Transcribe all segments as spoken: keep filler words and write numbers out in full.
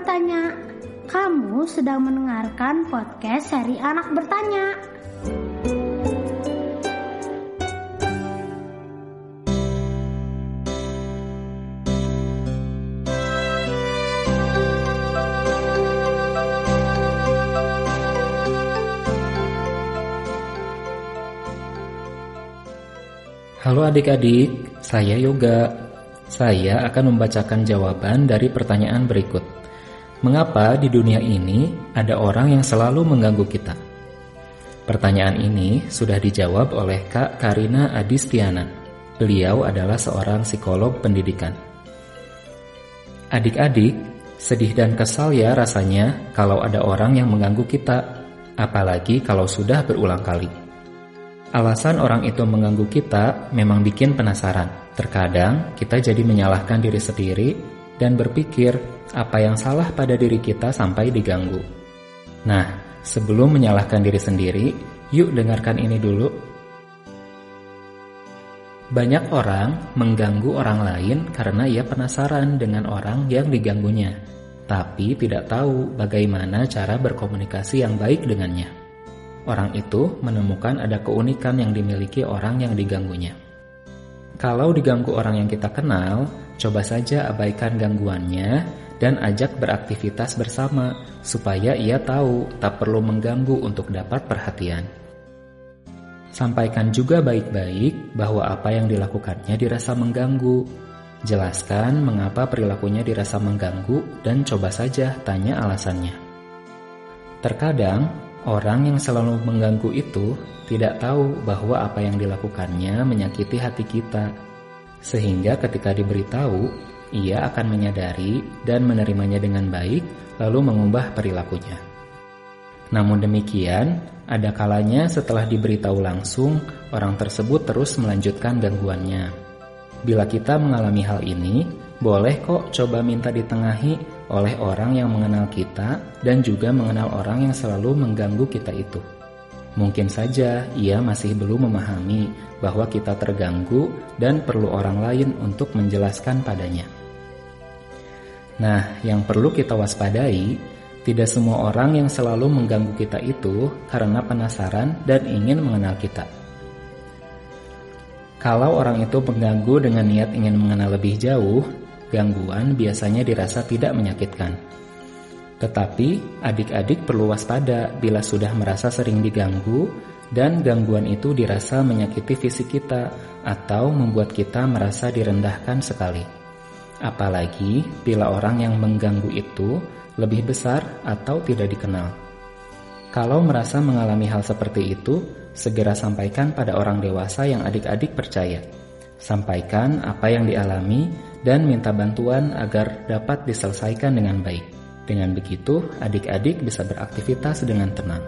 Bertanya. Kamu sedang mendengarkan podcast seri Anak Bertanya. Halo adik-adik, saya Yoga. Saya akan membacakan jawaban dari pertanyaan berikut. Mengapa di dunia ini ada orang yang selalu mengganggu kita? Pertanyaan ini sudah dijawab oleh Kak Karina Adistiana. Beliau adalah seorang psikolog pendidikan. Adik-adik, sedih dan kesal ya rasanya kalau ada orang yang mengganggu kita, apalagi kalau sudah berulang kali. Alasan orang itu mengganggu kita memang bikin penasaran. Terkadang kita jadi menyalahkan diri sendiri dan berpikir apa yang salah pada diri kita sampai diganggu. Nah, sebelum menyalahkan diri sendiri, yuk dengarkan ini dulu. Banyak orang mengganggu orang lain karena ia penasaran dengan orang yang diganggunya, tapi tidak tahu bagaimana cara berkomunikasi yang baik dengannya. Orang itu menemukan ada keunikan yang dimiliki orang yang diganggunya. Kalau diganggu orang yang kita kenal, coba saja abaikan gangguannya dan ajak beraktivitas bersama supaya ia tahu tak perlu mengganggu untuk dapat perhatian. Sampaikan juga baik-baik bahwa apa yang dilakukannya dirasa mengganggu. Jelaskan mengapa perilakunya dirasa mengganggu dan coba saja tanya alasannya. Terkadang, orang yang selalu mengganggu itu tidak tahu bahwa apa yang dilakukannya menyakiti hati kita. Sehingga ketika diberitahu, ia akan menyadari dan menerimanya dengan baik, lalu mengubah perilakunya. Namun demikian, ada kalanya setelah diberitahu langsung, orang tersebut terus melanjutkan gangguannya. Bila kita mengalami hal ini, boleh kok coba minta ditengahi oleh orang yang mengenal kita dan juga mengenal orang yang selalu mengganggu kita itu. Mungkin saja ia masih belum memahami bahwa kita terganggu dan perlu orang lain untuk menjelaskan padanya. Nah, yang perlu kita waspadai, tidak semua orang yang selalu mengganggu kita itu karena penasaran dan ingin mengenal kita. Kalau orang itu mengganggu dengan niat ingin mengenal lebih jauh, gangguan biasanya dirasa tidak menyakitkan. Tetapi adik-adik perlu waspada bila sudah merasa sering diganggu dan gangguan itu dirasa menyakiti fisik kita atau membuat kita merasa direndahkan sekali. Apalagi bila orang yang mengganggu itu lebih besar atau tidak dikenal. Kalau merasa mengalami hal seperti itu, segera sampaikan pada orang dewasa yang adik-adik percaya. Sampaikan apa yang dialami dan minta bantuan agar dapat diselesaikan dengan baik. Dengan begitu, adik-adik bisa beraktivitas dengan tenang.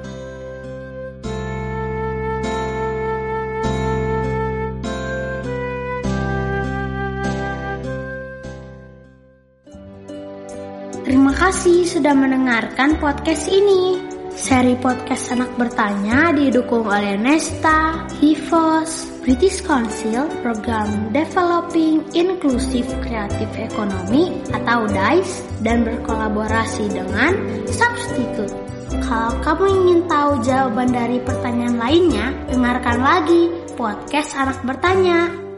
Terima kasih sudah mendengarkan podcast ini. Seri podcast Anak Bertanya didukung oleh Nesta, Hivos, British Council Program Developing Inclusive Creative Economy atau D I C E dan berkolaborasi dengan Substitute. Kalau kamu ingin tahu jawaban dari pertanyaan lainnya, dengarkan lagi podcast Anak Bertanya.